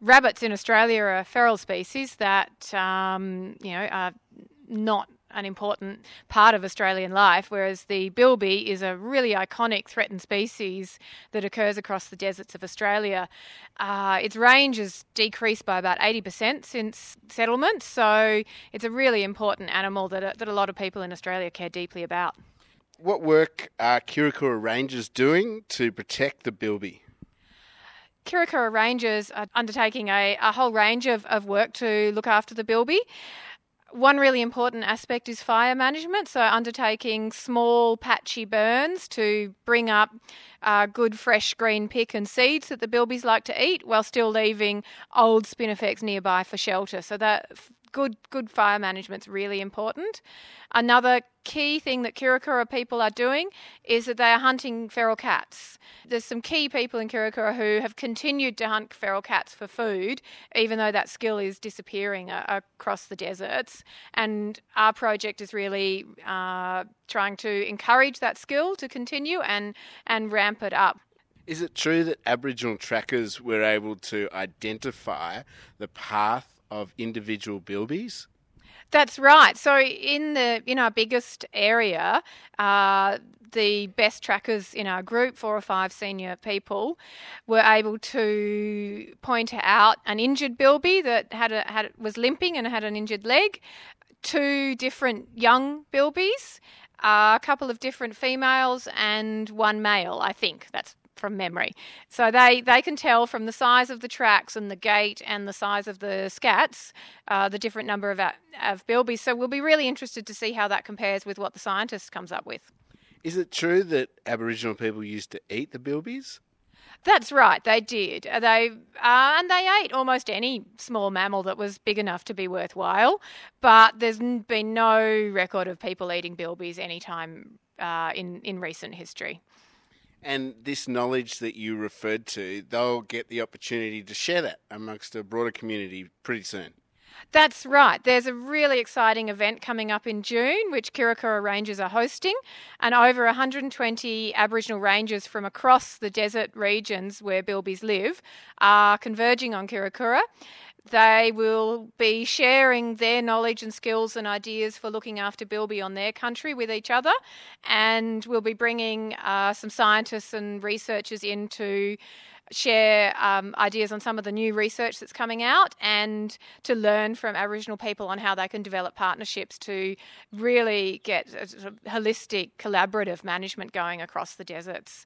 Rabbits in Australia are a feral species that, are not an important part of Australian life, whereas the bilby is a really iconic threatened species that occurs across the deserts of Australia. Its range has decreased by about 80% since settlement, so it's a really important animal that a lot of people in Australia care deeply about. What work are Kirakura Rangers doing to protect the bilby? Kirakura Rangers are undertaking a whole range of work to look after the bilby. One really important aspect is fire management, so undertaking small patchy burns to bring up good fresh green pick and seeds that the bilbies like to eat while still leaving old spinifex nearby for shelter. So that good fire management's really important. Another key thing that Kirakura people are doing is that they are hunting feral cats. There's some key people in Kirakura who have continued to hunt feral cats for food, even though that skill is disappearing across the deserts. And our project is really trying to encourage that skill to continue and ramp it up. Is it true that Aboriginal trackers were able to identify the path of individual bilbies? That's right. So in our biggest area, the best trackers in our group, 4 or 5 senior people, were able to point out an injured bilby that was limping and had an injured leg, 2 different young bilbies, a couple of different females, and 1 male, I think. That's from memory. So they can tell from the size of the tracks and the gait and the size of the scats, the different number of bilbies. So we'll be really interested to see how that compares with what the scientist comes up with. Is it true that Aboriginal people used to eat the bilbies? That's right, they did. And they ate almost any small mammal that was big enough to be worthwhile, but there's been no record of people eating bilbies anytime in recent history. And this knowledge that you referred to, they'll get the opportunity to share that amongst a broader community pretty soon. That's right. There's a really exciting event coming up in June, which Kirakura Rangers are hosting, and over 120 Aboriginal rangers from across the desert regions where bilbies live are converging on Kirakura. They will be sharing their knowledge and skills and ideas for looking after bilby on their country with each other, and we'll be bringing some scientists and researchers in to share ideas on some of the new research that's coming out and to learn from Aboriginal people on how they can develop partnerships to really get a sort of holistic, collaborative management going across the deserts.